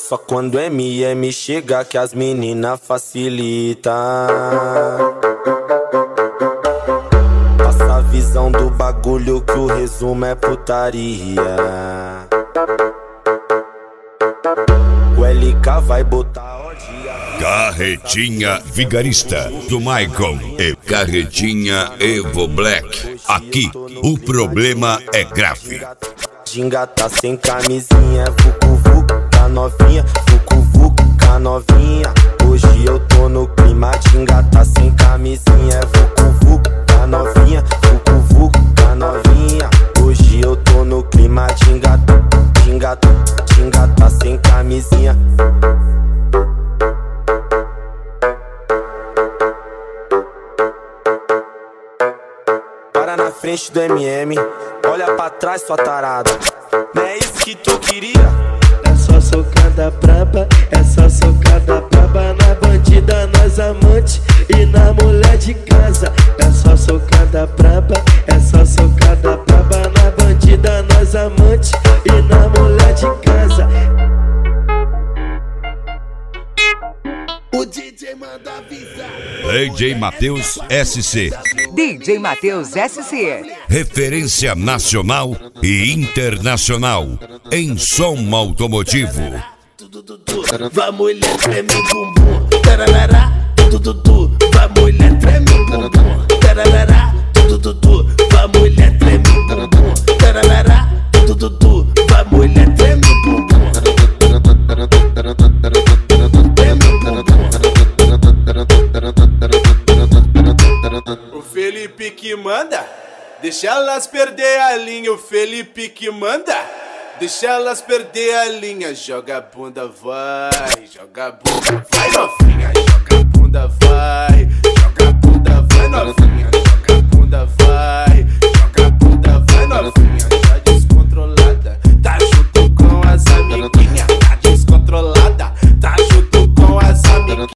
Só quando MM chega que as meninas facilita. Passa a visão do bagulho que o resumo é putaria. O LK vai botar Carretinha Vigarista do Michael e Carretinha Evo Black. Aqui o problema é grave. Ginga tá sem camisinha, vucu vucu tá novinha, vucu vucu tá novinha. Hoje eu tô no clima, Ginga tá sem camisinha, vucu vucu tá novinha, vucu vucu tá novinha. Hoje eu tô no clima, Ginga tá sem camisinha. Para na frente do MM, olha pra trás, sua tarada. Não é isso que tu queria? É só socada braba, é só socada braba na bandida, nas amantes e na mulher de casa. É só socada braba, é só socada braba na bandida, nas amantes e na mulher de casa. O DJ manda avisar. DJ Matheus SC. DJ Matheus SC. Referência nacional e internacional em som automotivo. Vai mulher, treme bumbum. Tararará, tututu. Vai mulher, treme bumbum. Tararará, tututu. Vai mulher, treme bumbum. Tararará, tututu. Vai mulher, treme bumbum. O Felipe que manda, deixa elas perder a linha. O Felipe que manda, deixa elas perder a linha. Joga a bunda, vai, joga a bunda, vai novinha. Joga a bunda, vai,